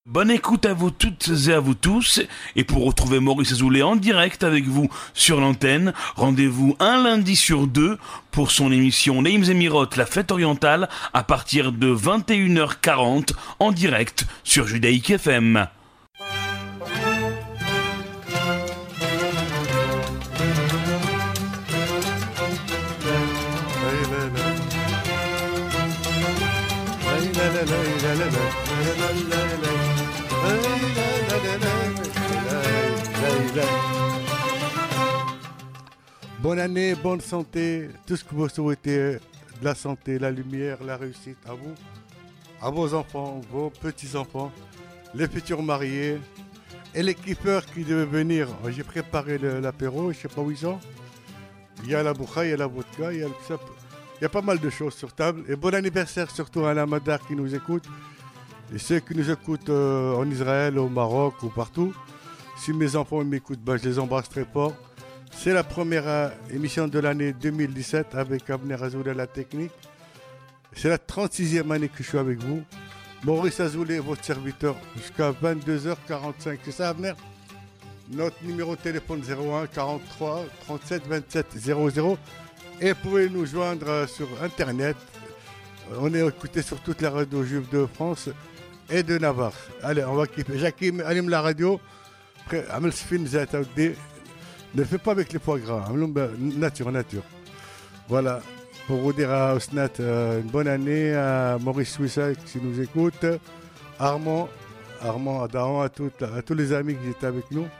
Bonne écoute à vous toutes et à vous tous. Et pour retrouver Maurice Azoulay en direct avec vous sur l'antenne, rendez-vous un lundi sur deux pour son émission Naïms et Miroth, la fête orientale, à partir de 21h40 en direct sur Judaïk FM. Bonne année, bonne santé, tout ce que vous souhaitez, de la santé, la lumière, la réussite à vous, à vos enfants, vos petits-enfants, les futurs mariés et les kiffeurs qui devaient venir. J'ai préparé l'apéro, je ne sais pas où ils sont. Il y a la boucha, il y a la vodka, il y a pas mal de choses sur table. Et bon anniversaire surtout à la Madar qui nous écoute. Et ceux qui nous écoutent en Israël, au Maroc ou partout. Si mes enfants m'écoutent, je les embrasse très fort. C'est la première émission de l'année 2017 avec Avner Azoulay à la technique. C'est la 36e année que je suis avec vous. Maurice Azoulay, votre serviteur, jusqu'à 22h45. C'est ça, Avner? Notre numéro de téléphone 01 43 37 27 00. Et vous pouvez nous joindre sur Internet. On est écouté sur toutes les radios juives de France et de Navarre. Allez, on va kiffer. Jackie, allume la radio. Après, Amel Sfin Zataoudé. Ne le fais pas avec les foie gras. Nature. Voilà. Pour vous dire à Osnat, une bonne année. À Maurice Souissa qui nous écoute. Armand, à Daron, à tous les amis qui étaient avec nous.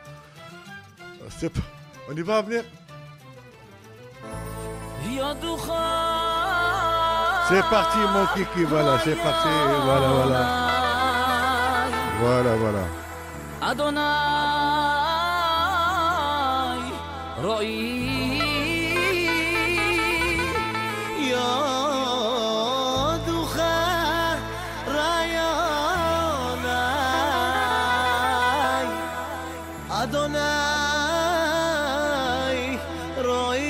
On y va à venir? C'est parti mon kiki, voilà, c'est parti, voilà. Adonai, Ro'i, Yoducha, Rayonai, Adonai, Ro'i.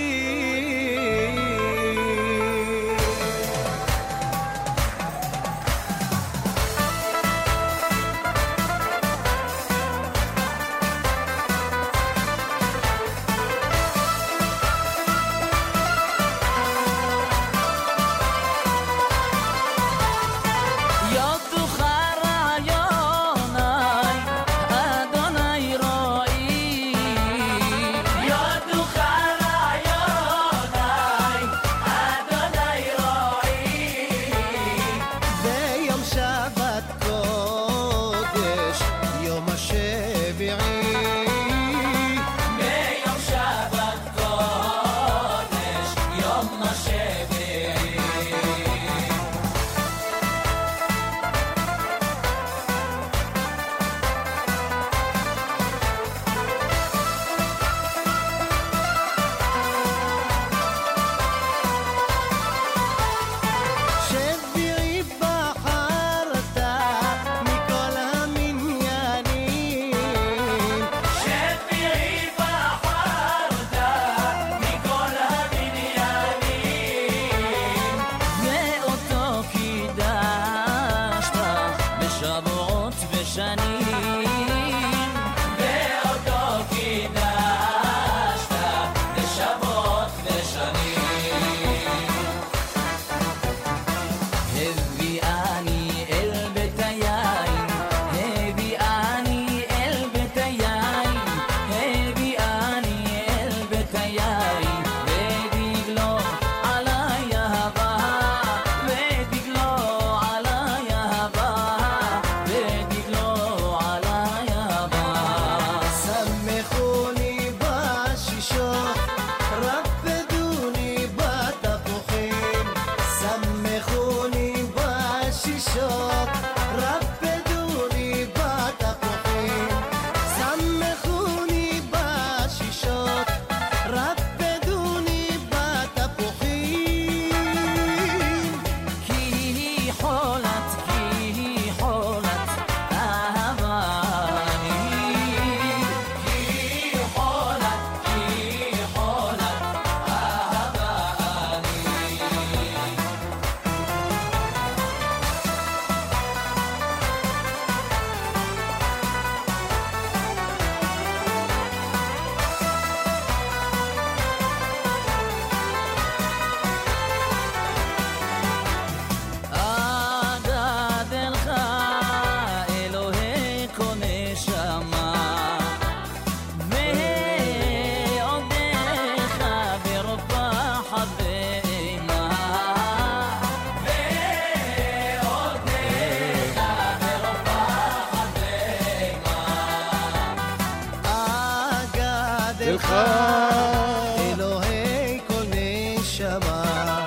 שלך, אלוהי כל נשמה.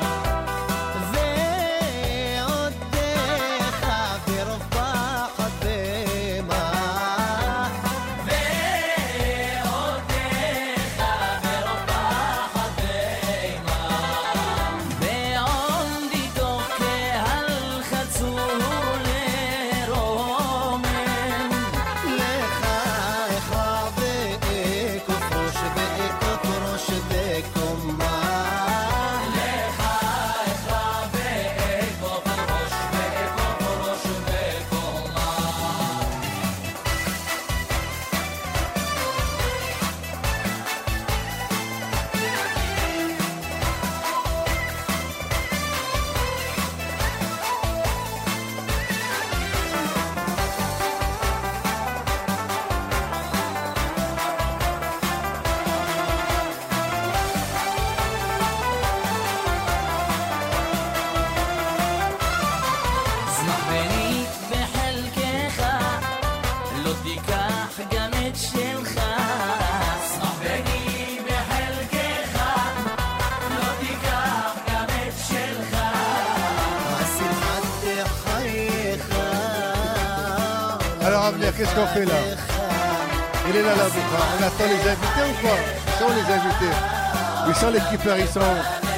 Qu'est-ce qu'on fait là? Il est là, là, on attend les invités ou quoi? Ils sont les invités. Ils sont les keepers, ils sont...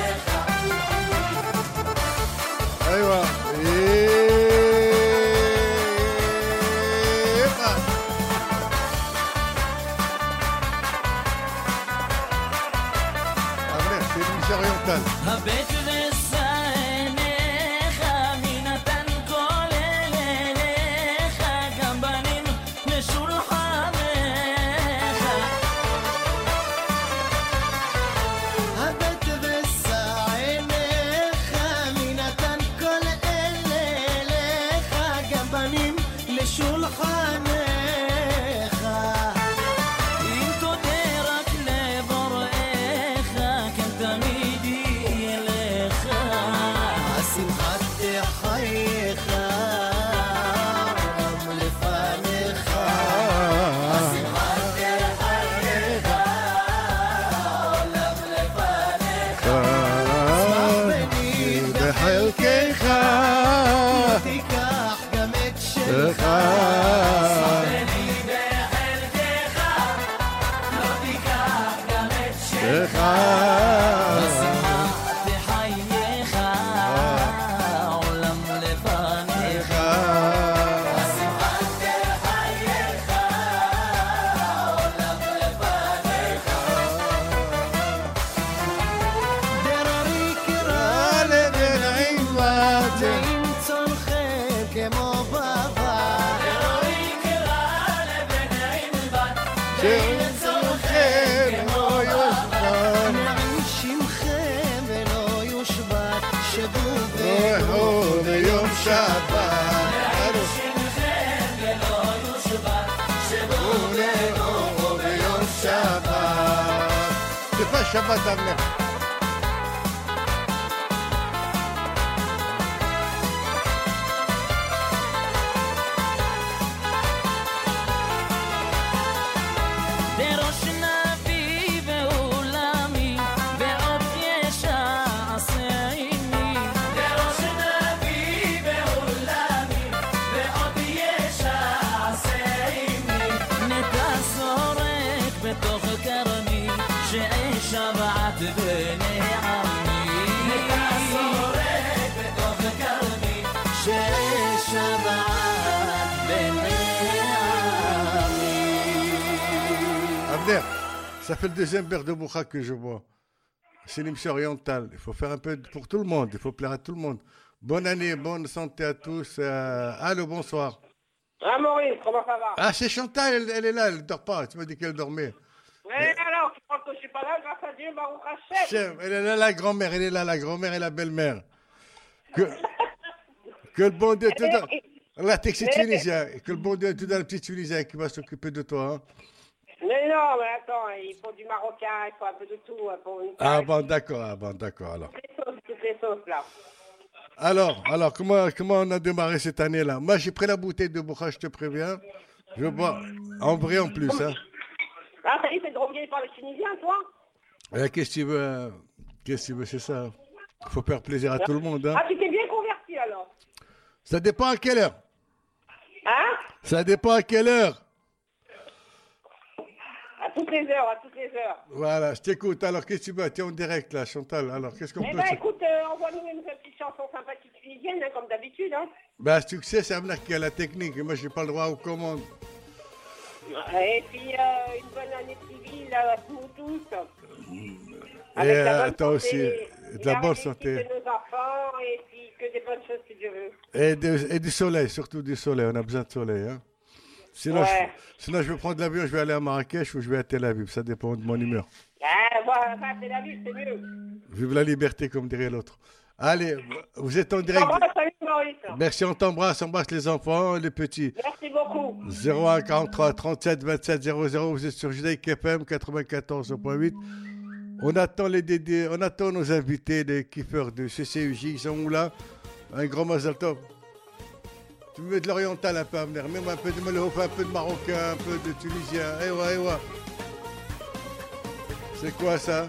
Allez, voilà. C'est une mission orientale. Shabbat Avner. Ça fait le deuxième verre de Boucha que je bois. C'est une émission orientale. Il faut faire un peu pour tout le monde. Il faut plaire à tout le monde. Bonne année, bonne santé à tous. Allô, bonsoir. Ah, Maurice, comment ça va? Ah, c'est Chantal, elle est là, elle ne dort pas. Tu m'as dit qu'elle dormait. Mais alors, tu crois que je suis pas là, grâce à Dieu, Baruch Hashem. Elle est là, la grand-mère, elle est là, la grand-mère et la belle-mère. Que le bon Dieu te donne. Là, t'es tunisien. Que le bon Dieu te donne le petit tunisien qui va s'occuper de toi. Hein. Mais non, mais attends, il faut du marocain, il faut un peu de tout. Pour une bon, d'accord, alors. Toutes les sauces, là. Alors, comment on a démarré cette année-là? Moi, j'ai pris la bouteille de Boucha, je te préviens. Je bois en vrai en plus, hein. Ah, ça y est, t'es drogué par les Tunisiens, toi? Qu'est-ce que tu veux? Qu'est-ce que tu veux, c'est ça. Faut faire plaisir à tout le monde. Hein. Ah, tu t'es bien converti alors? Ça dépend à quelle heure. Hein? Ça dépend à quelle heure. À toutes les heures, à toutes les heures. Voilà, je t'écoute. Alors, qu'est-ce que tu veux? T'es en direct là, Chantal. Alors, qu'est-ce qu'on Eh peut ben, faire? écoute, envoie-nous une petite chanson sympathique tunisienne, hein, comme d'habitude, hein. Ben, succès, ça veut dire qu'il y a la technique. Et moi, j'ai pas le droit aux commandes. Et puis, une bonne année civile à nous tous. Et Avec la bonne toi santé, aussi, de la la bonne réussite santé. de nos enfants, et puis que des bonnes choses, si Dieu veut. Et du soleil, surtout du soleil. On a besoin de soleil. Hein. Sinon, Ouais. sinon, je vais prendre l'avion, je vais aller à Marrakech ou je vais à Tel Aviv. Ça dépend de mon humeur. Ah, voilà, ça, c'est la vie, c'est mieux. Vive la liberté, comme dirait l'autre. Allez, vous êtes en direct. Salut, Maurice. Merci, on embrasse les enfants, les petits. Merci beaucoup. 01 43 37 27 00, vous êtes sur Judaïk FM 94.8. On attend les dédés, on attend nos invités, les kiffeurs de CCUJ, ils sont où là? Un grand Mazal Tov. Tu me mets de l'oriental un peu à venir, même un peu de Malouf, un peu de Marocain, un peu de Tunisien. Eh ouais. C'est quoi ça?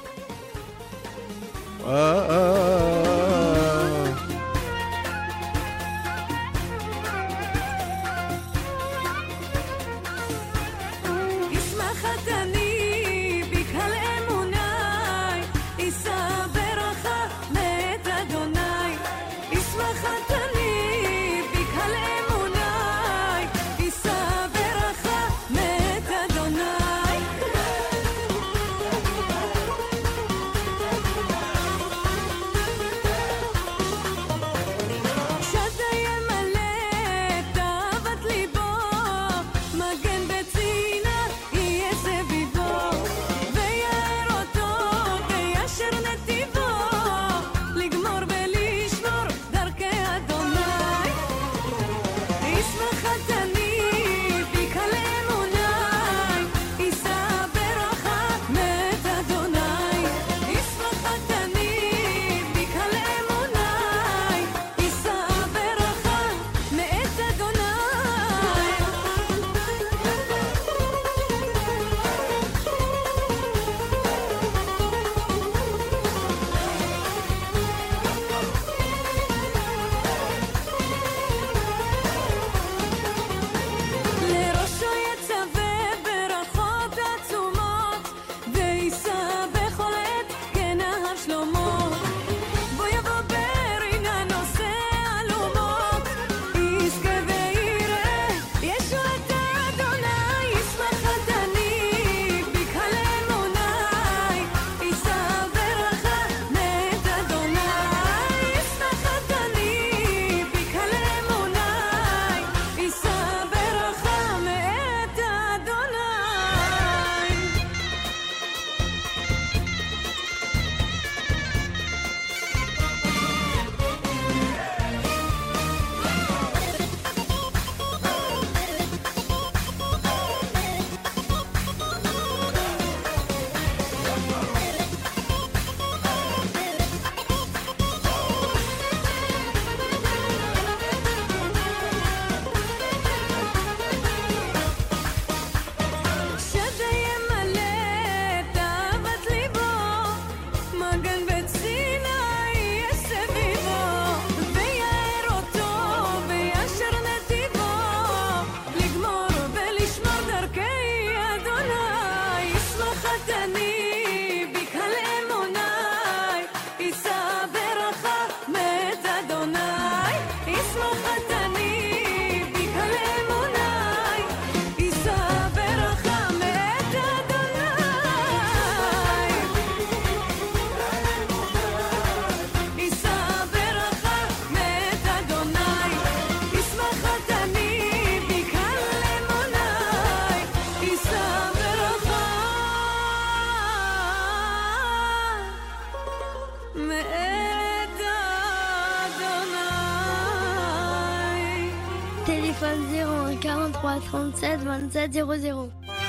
Téléphone 01 43 37 27 00.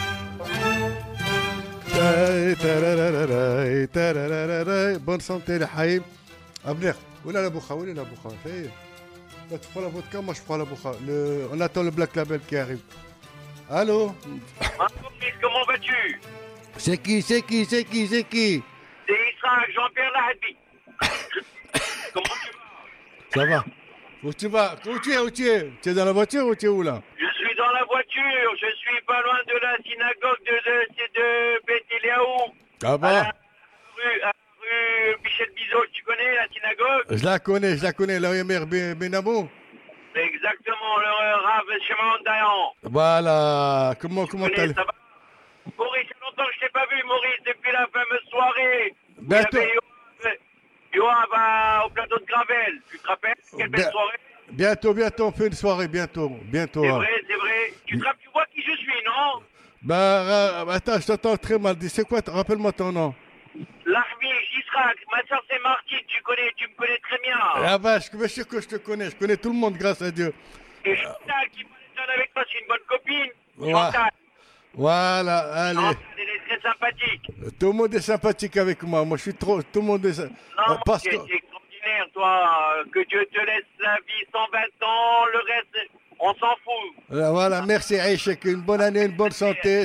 Bonne santé les haïm. Abner, où est la boucha? Où est la boucha? Toi tu prends la vodka, moi je prends la boucha. On attend le Black Label qui arrive. Allô? Maurice, comment vas-tu? C'est qui? C'est Israël, Jean-Pierre Lahadbi. Comment tu vas? Ça va? Où tu vas? Où tu es? Tu es dans la voiture ou tu es où là? Je suis dans la voiture, je suis pas loin de la synagogue de Beth Eliaou. Ah bah? Rue Michel Bizot, tu connais la synagogue? Je la connais, la mère Benamou. Exactement, le Rav Shimon Dayan. Voilà, comment t'as... Ça va? Maurice, il y a longtemps que je t'ai pas vu, Maurice, depuis la fameuse soirée. Bientôt. Yoav au plateau de Gravel. Tu te rappelles? Quelle belle soirée. Bientôt, on fait une soirée, bientôt. C'est vrai. Tu vois qui je suis, non? Bah, attends, je t'entends très mal. C'est quoi? Rappelle-moi ton nom. Lahmi, Gisrak, ma soeur c'est Martine, tu me connais très bien. Ah bah, bien sûr que je te connais. Je connais tout le monde, grâce à Dieu. Et Chantal qui parle avec toi, c'est une bonne copine. Ouais. Chantal. Voilà, allez. Non, elle est très sympathique. Tout le monde est sympathique avec moi. Moi, je suis trop... Tout le monde est... Non, parce c'est que... extraordinaire, toi. Que Dieu te laisse la vie 120 ans, le reste, on s'en fout. Voilà, merci Aïchek. Une bonne année, une bonne santé.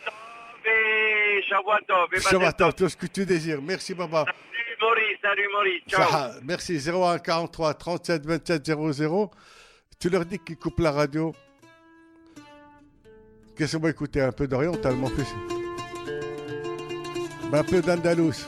Shavuot, tout ce que tu désires. Merci, Baba. Salut Maurice. Ciao. Merci. 01 43 37 27 00. Tu leur dis qu'ils coupent la radio. Qu'est-ce qu'on va écouter? Un peu d'oriental, mon fils. Un peu d'andalous.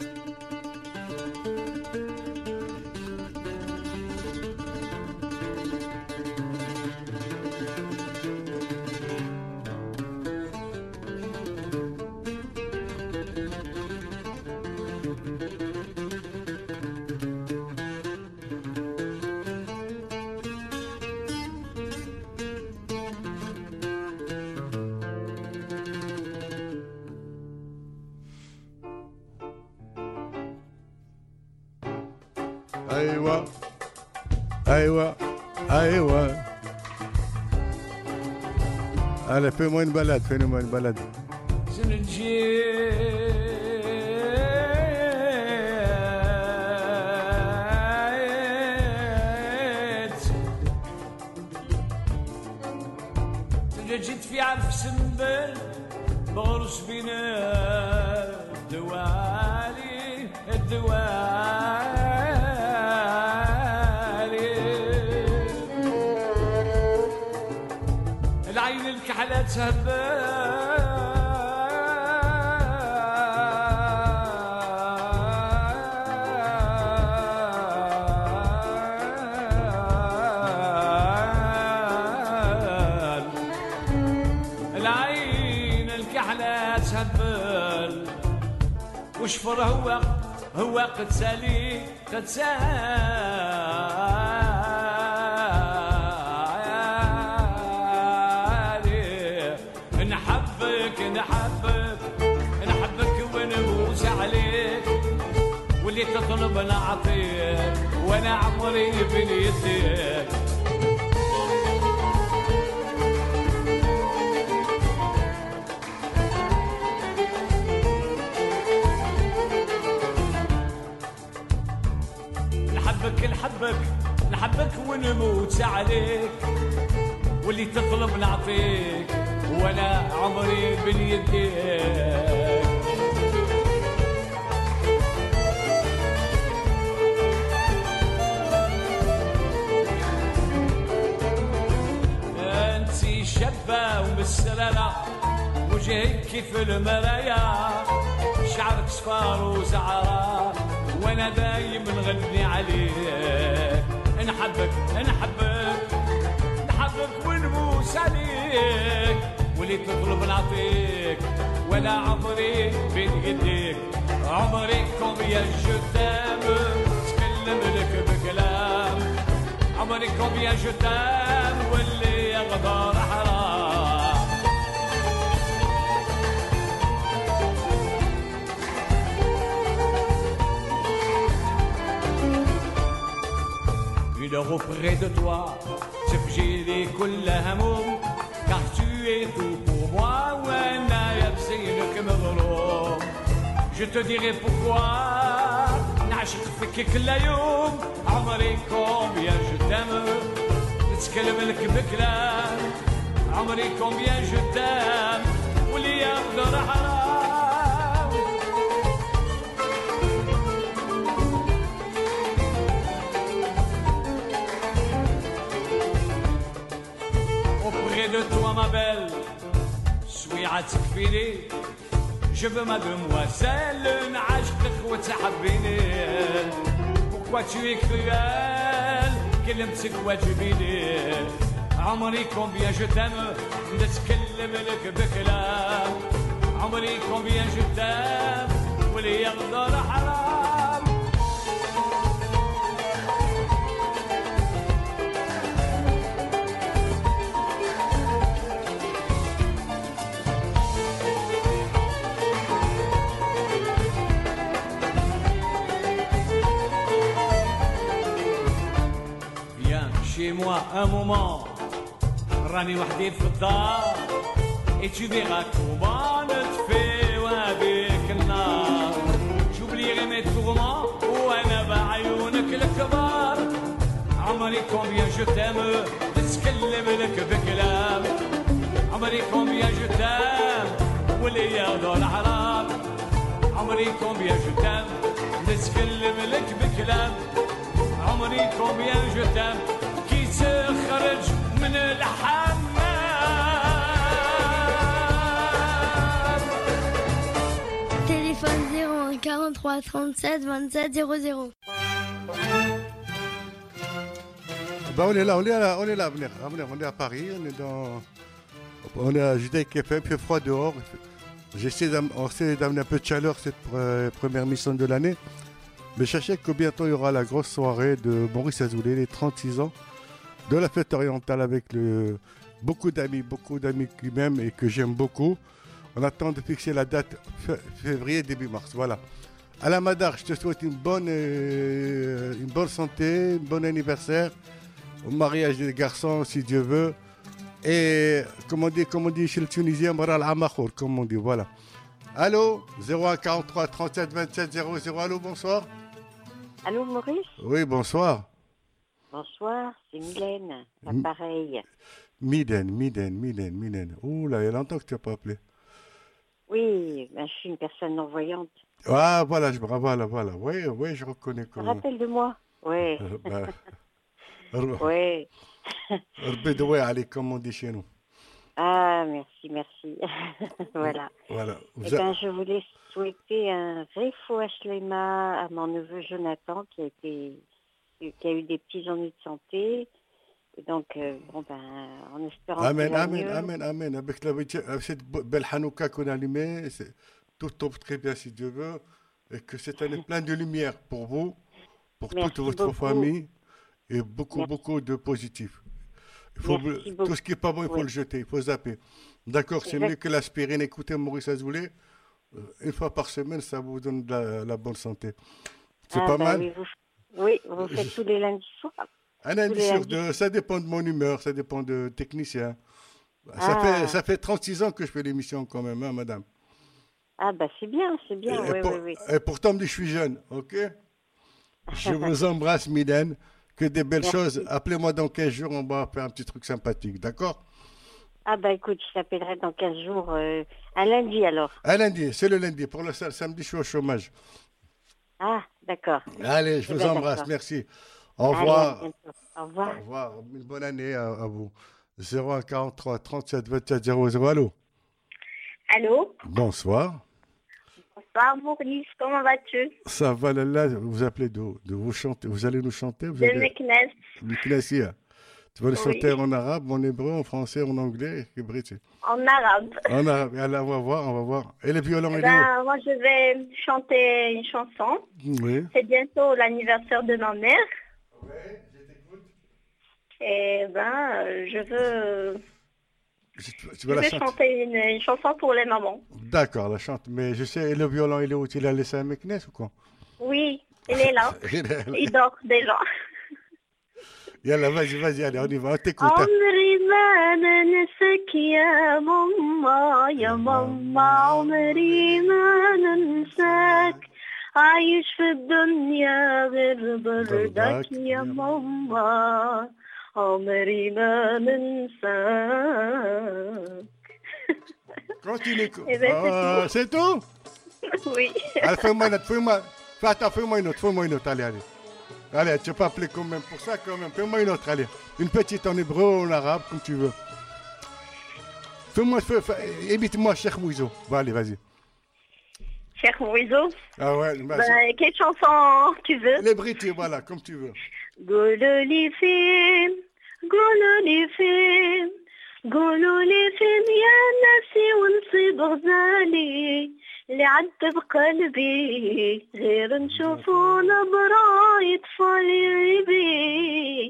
Aïwa. Allez, fais-moi une balade. جيت في عرف سنبل بغرس بينا الدوالي العين الكحلة تهبل وشفر هو قد سالي نحبك ونبوس عليك واللي تطلب نعطيك وانا عمري بنيتك نحبك ونموت عليك واللي تطلب نعطيك وانا عمري بين يديك انتي شابة ومسرلة وجهك كيف المرايا شعرك صفار وزعرة وانا دايم نغني عليك نحبك ونبوس عليك واللي تطلب نعطيك ولا عمري بين يديك عمري كومبيا جو تام تكلم لك بكلام عمري كومبيا جو تام واللي يغدر حرام Une heure auprès de toi, تفجيلي كل هموم car tu es tout pour moi وانا يبسينك مظلوم Je te dirai pourquoi نعشق فيك كل يوم عمري combien je t'aime نتكلم لك بكلام عمري combien je t'aime واللي يقدر حرام auprès de toi ma belle شوي عتكفيني je veux ma demoiselle نعشقك وتحبيني pourquoi tu es cruel كلمتك واجبيني عمري combien je t'aime نتكلم لك بكلام عمري combien je t'aime واللي يقدر حرام Viens chez moi un moment راني وحدي في الدار et tu verras comment نتفاوى بك النار j'oublierai mes tourments وانا بعيونك الكبار عمري combien je t'aime نتكلم لك بكلام عمري combien je t'aime واللي ياخذوا الحرام عمري combien je t'aime نتكلم لك بكلام عمري combien je t'aime كي تخرج من الحمام Téléphone 01 43 37 27 00. Bah on est là, venez, on est à Paris, on est à Judaïque FM, il fait froid dehors. On essaie d'amener un peu de chaleur cette première mission de l'année. Mais sachez que bientôt il y aura la grosse soirée de Maurice Azoulay, les 36 ans de la fête orientale avec beaucoup d'amis qui m'aiment et que j'aime beaucoup. On attend de fixer la date février, début mars. Voilà. Alain Madar, je te souhaite une bonne santé, un bon anniversaire, au mariage des garçons si Dieu veut. Et comme on dit chez le Tunisien, Maral Amachour, comme on dit. Voilà. Allô, 01 43 37 27 00. Allô, bonsoir. Allô, Maurice? Oui, bonsoir. Bonsoir, c'est Mylène, pareil. Mylène. Ouh là, il y a longtemps que tu n'as pas appelé. Oui, ben, je suis une personne non-voyante. Ah, voilà. Oui, je reconnais. Tu te rappelles de moi? Oui. Oui. Bédoué, allez, comme on dit chez nous. Ah, merci. Voilà. Eh ben, je voulais souhaiter un vrai fou Ashlema à mon neveu Jonathan qui a eu des petits ennuis de santé. Et donc, en espérant Amen. Avec cette belle Hanouka qu'on a allumée, tout tombe très bien si Dieu veut. Et que cette année pleine de lumière pour vous, pour toute votre famille. Et beaucoup de positifs. Tout ce qui n'est pas bon, il faut le jeter, il faut zapper. D'accord, c'est mieux que l'aspirine. Écoutez Maurice Azoulay, une fois par semaine, ça vous donne de la bonne santé. C'est pas mal. Oui, vous faites tous les lundis soirs. Un lundi sur deux, ça dépend de mon humeur, ça dépend de technicien. Ça fait 36 ans que je fais l'émission quand même, hein, madame. Ah bah c'est bien, oui. Et pourtant, je suis jeune, ok? Je vous embrasse, Mylène. Que des belles choses. Appelez-moi dans 15 jours, on va faire un petit truc sympathique, d'accord? Ah bah écoute, je t'appellerai dans 15 jours, un lundi alors. Un lundi, c'est le lundi. Pour le samedi, je suis au chômage. Ah, d'accord. Allez, je vous embrasse, merci. Au revoir. Allez, au revoir. Au revoir. Une bonne année à vous. 01 43 37 27 00. Allô? Allô? Bonsoir. Bonsoir Maurice, comment vas-tu? Ça va, là, vous appelez de vous chanter, vous allez nous chanter? De Meknes. Meknes, tu vas le chanter en arabe, en hébreu, en français, en anglais, en arabe. En arabe, allez, on va voir. Et le violon, il est où? Moi, je vais chanter une chanson. Oui. C'est bientôt l'anniversaire de ma mère. Oui, je t'écoute. Et je veux... Tu veux chanter une chanson pour les mamans. D'accord, la chante. Mais je sais, et le violon, il est où? Tu l'as laissé à Meknes ou quoi? Oui, il est là. Il dort déjà. Yalla, vas-y, allez, on y va, on t'écoute. عمري ما ننساك يا ماما عمري ما ننساك عايش في الدنيا غير بردك يا ماما عمري ما منساك. Continue. Eh ben, c'est tout. C'est tout? Oui. Allez, fais-moi une autre, allez. Allez, tu peux pas appeler quand même pour ça, quand même. Fais-moi une autre, allez. Une petite en hébreu ou en arabe, comme tu veux. Évite-moi Cheikh Mouizo. Bon, allez, vas-y. Cheikh Mouizo. Ah ouais, vas-y. Quelle chanson tu veux? Les Brités, voilà, comme tu veux. قولوا لي فين قولوا لي فين يا ناسي ونصيب غزالي اللي عذب قلبي غير نشوفو نبرة يطفى عيبي.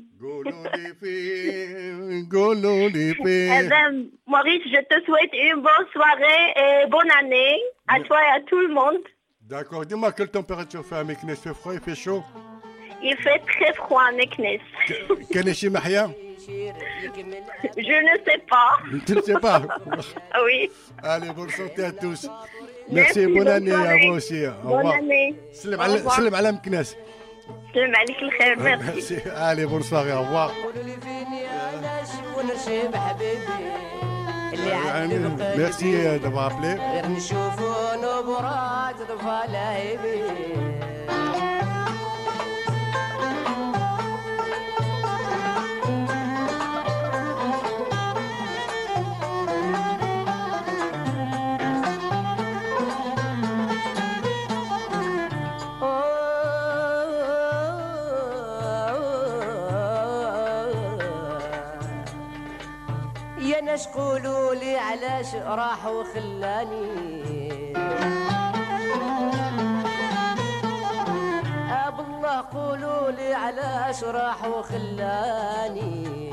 قولوا لي فين. Maurice, je te souhaite une bonne soirée et bonne année à toi et à tout le monde. D'accord, dis-moi quelle température fait à Meknes? Il fait froid, il fait chaud? Il fait très froid à Meknes. Quel est chez Mahia? Je ne sais pas. Tu ne sais pas? Oui. Allez, bonne santé à tous. Merci, bonne année à vous aussi. Au revoir. Bonne année. Salam على مكناس. سلم عليك الخير. Merci. Allez, bonne soirée, au revoir. Merci d'avoir appelé. يا ناس قولوا لي علاش راح وخلاني بالله قولوا لي علاش راح وخلاني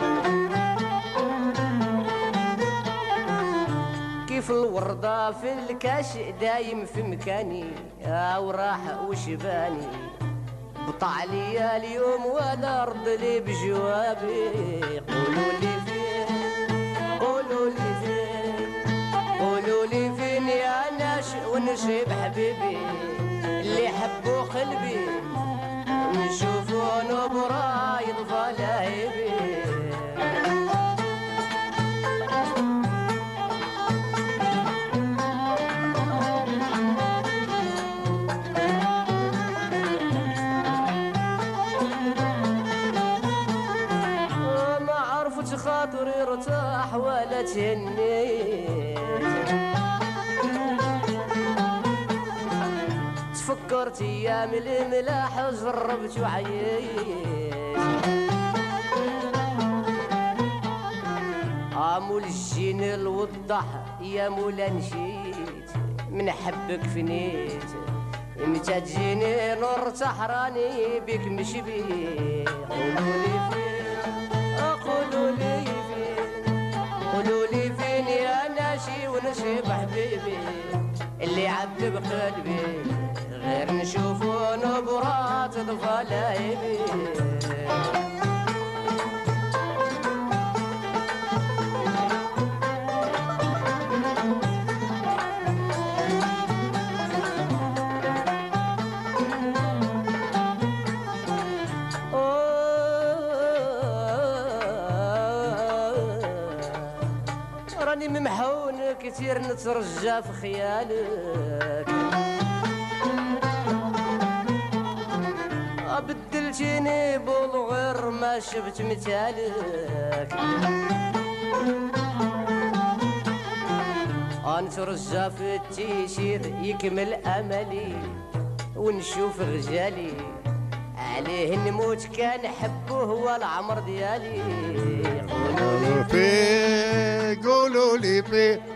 كيف الوردة في الكاش دايم في مكاني وراح وشباني بطع لي اليوم ولا رد لي بجوابي قولوا لي قولوا لي فين يا ناش ونشيب حبيبي اللي حبوا قلبي نشوفوا نبرة يطفى لهيبي ما عرفت خاطري ارتاح ولا تهنيت تفكرت ايام الملاح جربت وعييت مول الجين الوضح يا مولا نشيت من حبك فنيت متى تجيني نرتاح راني بك مش بيه قولوا لي فين يا ناشي ونشيب حبيبي اللي عذب قلبي غير نشوفو نبرات تطفى لهيبي راني ممحون كتير نترجى في خيالك بدلتيني بالغير ما شفت مثالك نترجى في التيسير يكمل املي ونشوف رجالي عليه نموت كان حبه هو العمر ديالي قولوا لي قولوا لي فين